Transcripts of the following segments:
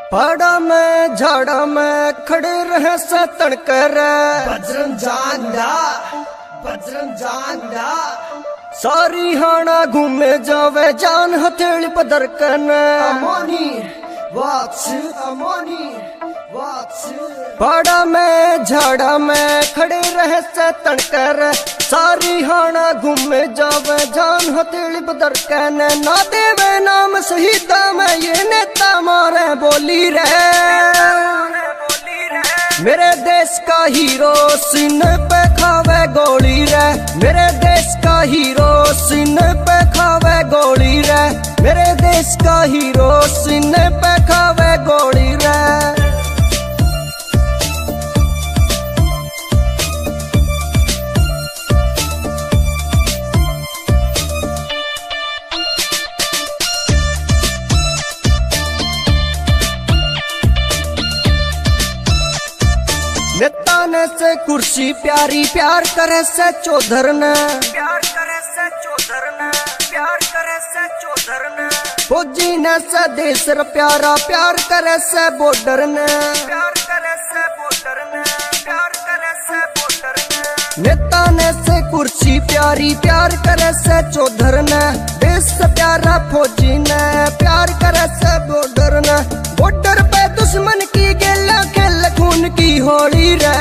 पहाड़ा में झाड़ा में खड़े रहे से तड़कर बजरंग जांदा, बजरंग जांदा। सारी हाना घूमे जावे जान हथेली पदर कन अमोनी वाच, अमोनी वाच। पहाड़ा में झाड़ा में खड़े रहे से तड़कर सारी हाना घूमे जावे जान हथेली पदर कन ना देवे नाम शहीदा में ये नेता मारे बोली रे मेरे देश का हीरो सीने पे खावे गोली रे मेरे देश का हीरो सीने पे खावे गोली रे मेरे देश का हीरो सीने पे खावे गोली रे। नेता ने से कुर्सी प्यारी प्यार करे से चौधर ने प्यार करे से चौधर ने प्यार करे से चौधर ने फौजी ने से देश र प्यारा प्यार करे से बॉर्डर ने प्यार करे से बॉर्डर ने प्यार करे से बॉर्डर ने नेता ने से कुर्सी प्यारी प्यार करे से चौधर ने देश से प्यारा फौजी ने प्यार करे से बॉर्डर ने बॉर्डर पे दुश्मन की गेला खेल खून की होली रे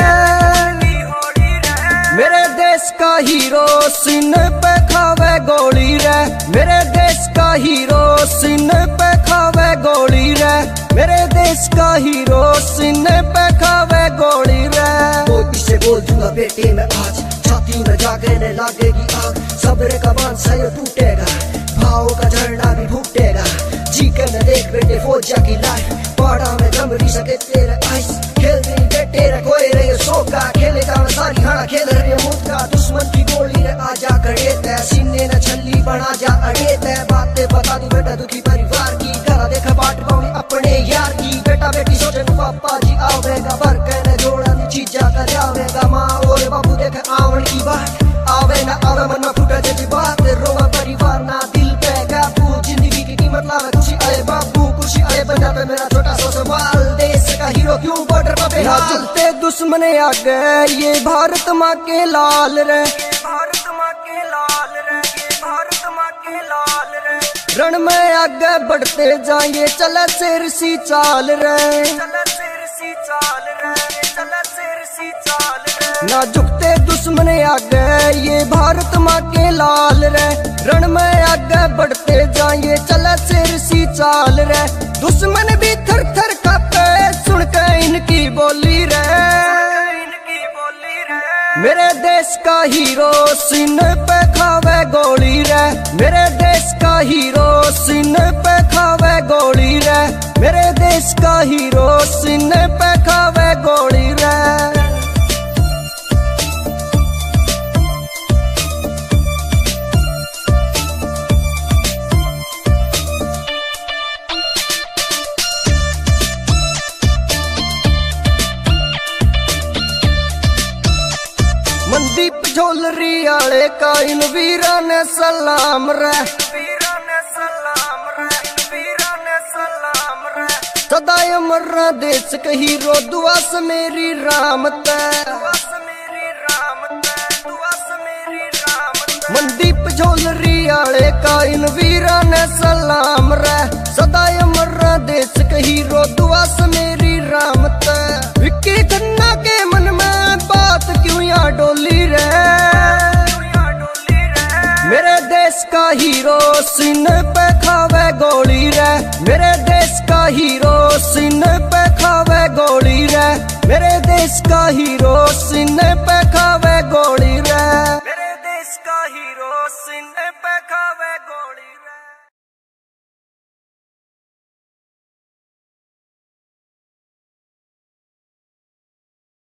मेरे देश का हीरो सीने पे खावे गोली रे मेरे देश का हीरो सीने पे खावे गोली रे मेरे देश का हीरो सीने पे खावे गोली रे। मोदी से बोल दूंगा बेटे मैं आज छाती में जागने लगेगी आग सब्र का बांध टूटेगा भाव का झरना भी फूटेगा जी के न देख बेटे फौजा की लाइफ पहाड़ा में जम रही सके तेरे आइस खेल नहीं बेटे रे कोई रे सोका खेलेगा मैं सारी हाड़ा खेल रहे मुद का दुश्मन की गोली रे आजा खड़े तय सीने न छल्ली बना जा अड़े तय बातें बता दूं बेटा दुखी परिवार की गला देखा बाट पाऊंगी अपने यार की बेटा बेटी सोचे पापा जी आवेगा बर कहने जोड़ा नी चीजा कर जावेगा माँ और बाबू देखे आवण की बात आवे ना आवे मन में फूटा जैसी बात रोवा परिवार ना दिल पे काबू जिंदगी की कीमत लावे खुशी आए बाबू खुशी आए बन जाता मेरा छोटा सा सवाल देश का हीरो क्यों बॉर्डर पे बेहाल चलते दुश्मन आ गए ये भारत माँ के लाल रे भारत माँ के लाल रे भारत माँ के लाल रे रण में आगे बढ़ते जाएंगे चले शेर सी चाल रे चले शेर सी चाल रे चले शेर सी चाल रे ना झुकते दुश्मन आ गए ये भारत माँ के लाल रे रण में आगे बढ़ते जाएंगे चले शेर सी चाल रे दुश्मन भी थर थर कांपे सुन के इनकी बोली रे मेरे देश का हीरो सीने पे खावे गोली रे मेरे देश का हीरो सीने पे खावे गोली रे मेरे देश का हीरो सीने पे खावे गोली रे। मनदीप झोलरी आले का इन वीरा ने सलाम रे वीरा ने सलाम रे वीरा ने सलाम रे सदा अमर देश का हीरो दुआ से मेरी राम ते दुआ से मेरी राम ते दुआ से मेरी राम ते मनदीप झोलरी आले का इन वीरा ने सलाम रे सदा अमर देश का हीरो दुआ से मेरी राम ते विक्की खन्ना के मन में बात क्यों यहाँ डोली रे मेरे देश का हीरो सीने पे खावे गोली रे मेरे देश का हीरो सीने पे खावे गोली रे मेरे देश का हीरो सीने पे खावे गोली रे मेरे देश का हीरो सीने पे